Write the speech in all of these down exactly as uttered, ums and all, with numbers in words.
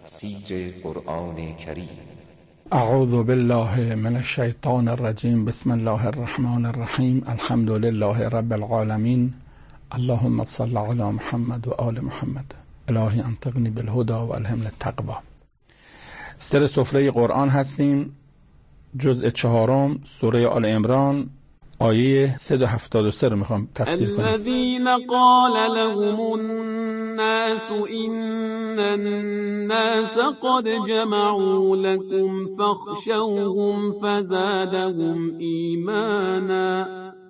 تفسیر قرآن کریم. اعوذ بالله من الشیطان الرجیم. بسم الله الرحمن الرحیم. الحمد لله رب العالمین. اللهم صل علی محمد و آل محمد. الهی انطقنی بالهدى و الهمنی التقوی. سر سفره قرآن هستیم، جزء چهارم، سوره آل عمران، آیه صد و هفتاد و سه رو میخوام تفسیر کنم. الذين قال لهم الناس إن الناس قد جمعوا لكم فاخشوهم فزادهم إيمانا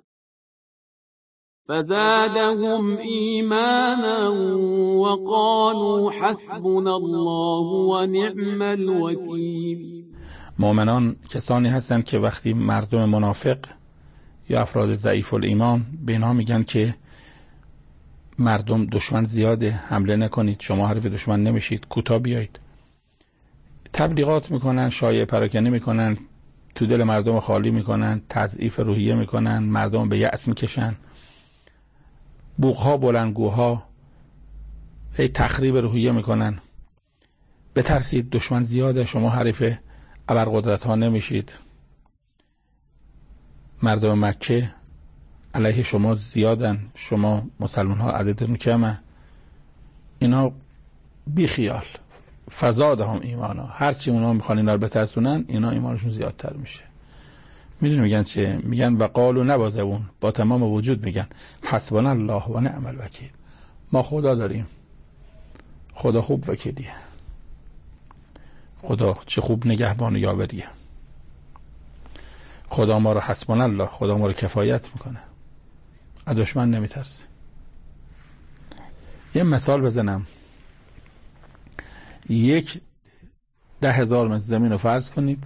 فزادهم إيمانا وقالوا حسبنا الله ونعم الوكيل. مؤمنان کسانی هستند که وقتی مردم منافق یا افراد ضعیف الایمان به اینها میگن که مردم دشمن زیاده، حمله نکنید، شما حریف دشمن نمیشید، کوتاه بیایید، تبلیغات میکنن، شایعه پراکنی میکنن، تو دل مردم خالی میکنن، تضعیف روحیه میکنن، مردم به یأس میکشن، بوقها بلندگوها، هی تخریب روحیه میکنن. بترسید، دشمن زیاده، شما حریف ابرقدرت ها نمیشید، مردم مکه علیه شما زیادن، شما مسلمان ها عددتون کمه. اینا بی خیال. فزادهم ایمانا، هرچی اونا میخوان اینا رو بترسونن، اینا ایمانشون زیادتر میشه. میدونی میگن چه؟ میگن و قالوا نبازبون، با تمام وجود میگن حسبنا الله و نعم الوکیل. ما خدا داریم، خدا خوب وکیلیه، خدا چه خوب نگهبان و یاوریه، خدا ما رو حسبنا الله، خدا ما رو کفایت میکنه، از دشمن نمیترسه. یه مثال بزنم. یک ده هزار متر زمین رو فرض کنید،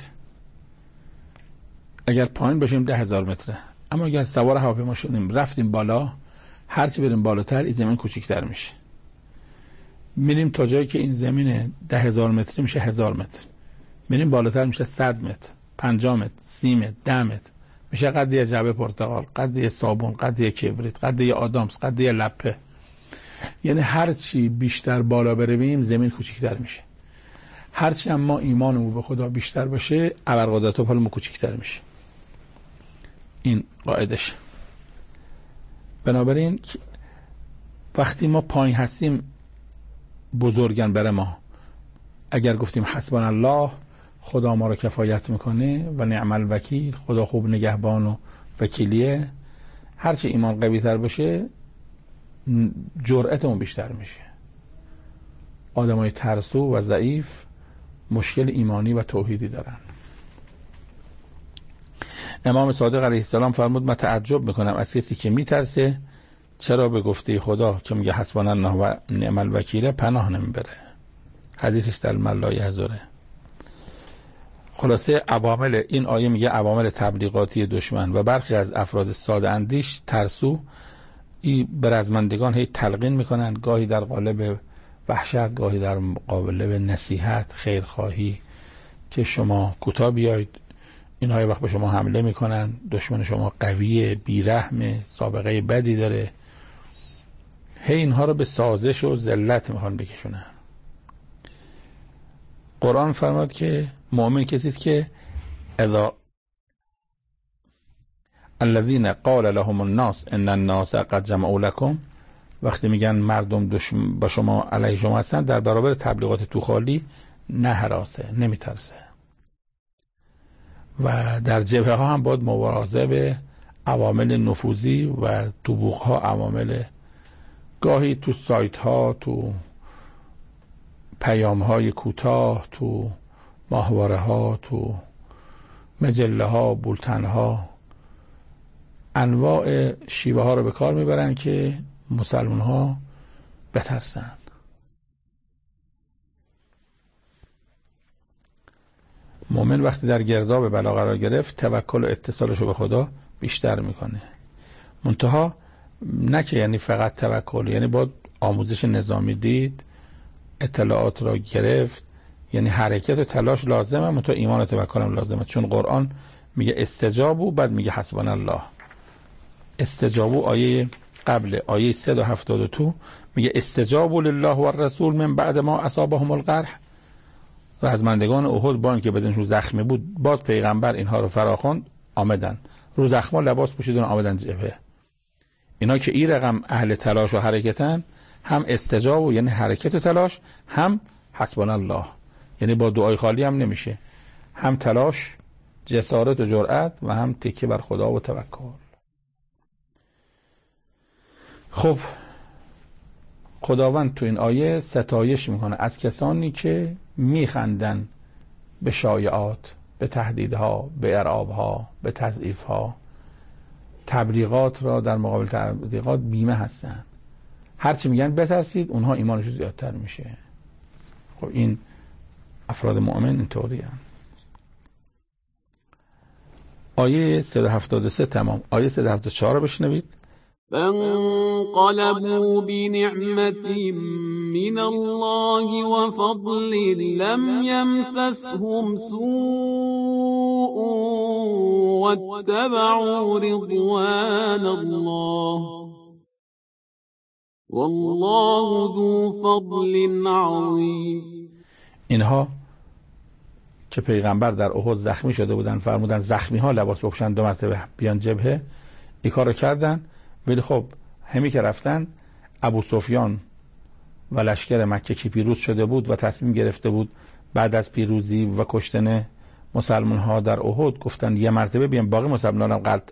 اگر پایین باشیم ده هزار متره، اما اگر سوار هواپیما شدیم رفتیم بالا، هرچی بریم بالاتر این زمین کوچیک‌تر میشه. میریم تا جایی که این زمین ده هزار متری میشه هزار متر، میریم بالاتر میشه صد متر، پنجاه متر، سی متر، ده متر، میشه قد یه جعبه پرتقال، قد یه صابون، قد یه کبریت، قد یه آدامس، قد یه لپه. یعنی هر چی بیشتر بالا برویم زمین کوچیک‌تر میشه. هر چی ما ایمانمون به خدا بیشتر باشه، ابرقدرت ها پالمون کوچیک‌تر میشه. این قاعدش. بنابراین وقتی ما پایین هستیم بزرگن برای ما. اگر گفتیم حسبنا الله، خدا ما رو کفایت میکنه و نعم الوکیل، خدا خوب نگهبان و وکیلیه، هرچی ایمان قوی تر باشه جرأتمون بیشتر میشه. آدمای ترسو و ضعیف مشکل ایمانی و توحیدی دارن. امام صادق علیه السلام فرمود من تعجب میکنم از کسی که میترسه چرا به گفته خدا که میگه حسبنا الله و نعم الوکیل پناه نمیبره. حدیثش در من لا یحضره. خلاصه عوامل این آیه میگه عوامل تبلیغاتی دشمن و برخی از افراد ساده اندیش ترسو ای برزمندگان هی تلقین میکنن، گاهی در قالب وحشت، گاهی در قالب نصیحت، خیرخواهی، که شما کوتاه بیایید، اینها یه وقت به شما حمله میکنن، دشمن شما قویه، بیرحمه، سابقه بدی داره، هی اینها رو به سازش و ذلت میخوان بکشونن. قرآن فرمود که مؤمن کسی است که اذا الذين قال لهم الناس ان الناس قد جمعوا لكم، وقتی میگن مردم دشمن با شما علیه شما هستن، در برابر تبلیغات تو خالی نه هراسه، نمیترسه. و در جبهه ها هم باید مواظب عوامل نفوذی و تو بوق ها عوامل، گاهی تو سایت ها، تو پیام های کوتاه، تو ماهواره ها، تو مجله ها، بولتن ها، انواع شیوه ها رو به کار میبرن که مسلمان ها بترسن. مومن وقتی در گرداب بلا قرار گرفت توکل و اتصالش رو به خدا بیشتر میکنه. منتها نه که یعنی فقط توکل، یعنی باید آموزش نظامی دید، اطلاعات را گرفت، یعنی حرکت و تلاش لازمه، منتها ایمان و توکل هم لازمه. چون قرآن میگه استجابو، بعد میگه حسبنا الله. استجابو آیه قبل آیه صد و هفتاد و دو میگه استجابوا لله و الرسول من بعد ما اصابهم القرح، رزمندگان احد با اینکه بدنشون زخمی بود باز پیغمبر اینها رو فراخواند، آمدن رو زخما لباس پوشیدن آمدن جبهه. اینا که این رقم اهل تلاش و حرکتن، هم استجاب و یعنی حرکت و تلاش، هم حسبنا الله یعنی با دعای خالی هم نمیشه، هم تلاش، جسارت و جرأت و هم تکیه بر خدا و توکل. خب خداوند تو این آیه ستایش میکنه از کسانی که میخندن به شایعات، به تهدیدها، به ارعابها، به تضعیفها، تبلیغات را در مقابل تبلیغات بیمه هستن. هرچی میگن بترسید، اونها ایمانشون زیادتر میشه. خب این افراد مؤمن اینطوری هم. آیه صد و هفتاد و سه تمام. آیه صد و هفتاد و چهار رو بشنوید. فانقلبوا بنعمة من الله وفضل لم يمسسهم سوء واتبعوا رضوان الله والله ذو فضل عظیم. اینها که پیغمبر در احد زخمی شده بودن فرمودن زخمی ها لباس بپوشن دو مرتبه بیان جبهه، این کار رو کردن. ولی خب همی که رفتن ابو سفیان و لشکر مکه که پیروز شده بود و تصمیم گرفته بود بعد از پیروزی و کشتن مسلمان ها در احد، گفتن یه مرتبه بیان باقی مسلمان ها قلع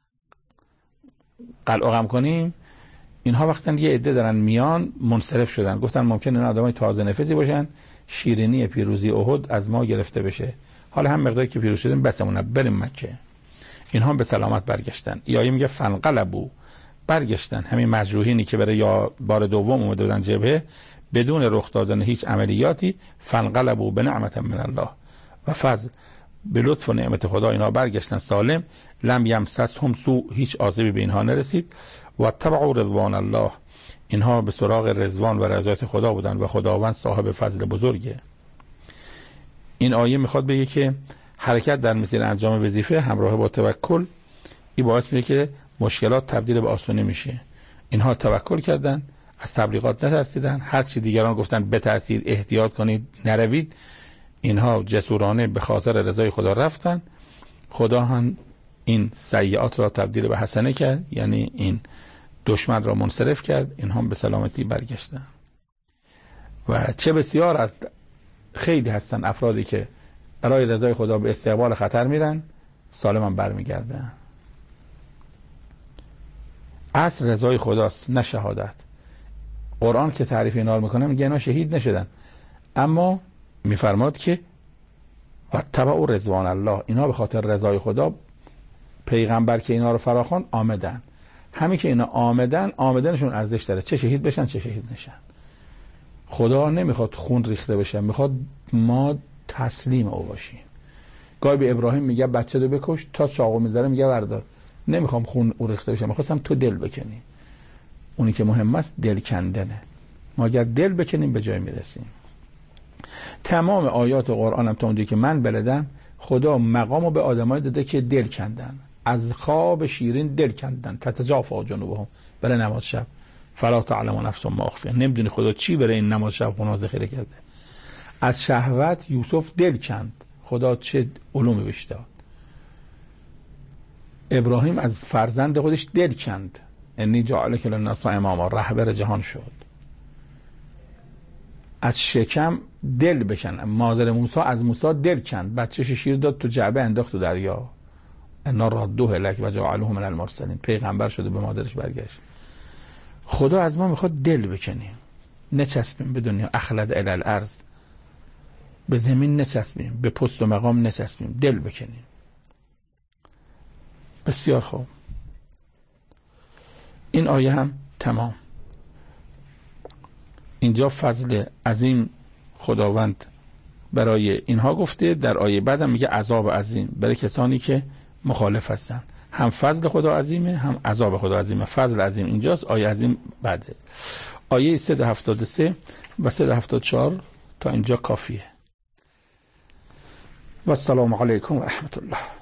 قلع کنیم. اینها وقتا یه عده دارن میان منصرف شدن، گفتن ممکنه این آدمای تازه نفسی باشن، شیرینی پیروزی احد از ما گرفته بشه، حالا هم مقداری که پیروز شدیم بسمونه بریم مکه. اینها به سلامت برگشتن. یا میگه فنقلبوا، برگشتن همین مجروحینی که برای یا بار دوم اومده بودن جبهه بدون رخ دادن هیچ عملیاتی، فنقلبوا بنعمت من الله و فضل، به لطف و نعمت خدا اینا برگشتن سالم. لم یمسسهم سوء، هیچ آسیبی به اینها نرسید. و تبعوا رضوان الله، اینها به سراغ رضوان و رضایت خدا بودن و خداوند صاحب فضل بزرگه. این آیه میخواد بگه که حرکت در مسیر انجام وظیفه همراه با توکل این باعث میشه که مشکلات تبدیل به آسانی میشه. اینها توکل کردن، از تبلیغات نترسیدن، هر چی دیگران گفتن بترسید، احتیاط کنید، نروید، اینها جسورانه به خاطر رضای خدا رفتن. خدا هم این سیئات را تبدیل به حسنه کرد، یعنی این دشمن را منصرف کرد، اینها به سلامتی برگشتن. و چه بسیار از خیلی هستن افرادی که برای رضای خدا به استقبال خطر میرن، سالم هم برمیگردن. اصل رضای خداست نه شهادت. قرآن که تعریف اینا رو میکنه میگه اینا شهید نشدن، اما میفرماد که و تبع رضوان الله، اینا به خاطر رضای خدا پیغمبر که اینا رو فراخواند آمدن. همین که اینا آمدن، آمدنشون ارزش داره، چه شهید بشن چه شهید نشن. خدا نمیخواد خون ریخته بشه، میخواد ما تسلیم او باشیم. گاهی به ابراهیم میگه بچه رو بکش، تا چاقو میذاره میگه بردار، نمیخوام خون او ریخته بشه، میخواستم تو دل بکنی. اونی که مهم است دل کندنه. ما اگر دل بکنیم به جای میرسیم. تمام آیات قرآن هم تا اونجایی که من بلدم خدا مقامو به آدمای داده که دل کندن، از خواب شیرین دل کندن، تتجافا جنوبهم برای نماز شب، فلا تعلم نفس ما اخفی، نمیدونی خدا چی برای این نماز شب خونه ذخیره کرده. از شهوت یوسف دل کند، خدا چه علومی بهش داد. ابراهیم از فرزند خودش دل کند، انی جعلک للناس اماما، رهبر جهان شد. از شکم دل بکن، مادر موسی از موسی دل کند، بچه‌ش شیر داد تو جعبه انداخت تو دریا، انا ردوه لک و جعلوه من المرسلین، پیغمبر شده به مادرش برگشت. خدا از ما میخواد دل بکنیم، نچسبیم به دنیا، اخلد الی الارض، به زمین نچسبیم، به پست و مقام نچسبیم، دل بکنیم. بسیار خوب، این آیه هم تمام. اینجا فضل عظیم خداوند برای اینها گفته، در آیه بعد هم میگه عذاب عظیم برای کسانی که مخالف هستن. هم فضل خدا عظیمه، هم عذاب خدا عظیمه. فضل عظیم اینجاست، آیه عظیم بعده. آیه صد و هفتاد و سه و صد و هفتاد و چهار تا اینجا کافیه. و السلام علیکم و رحمت الله.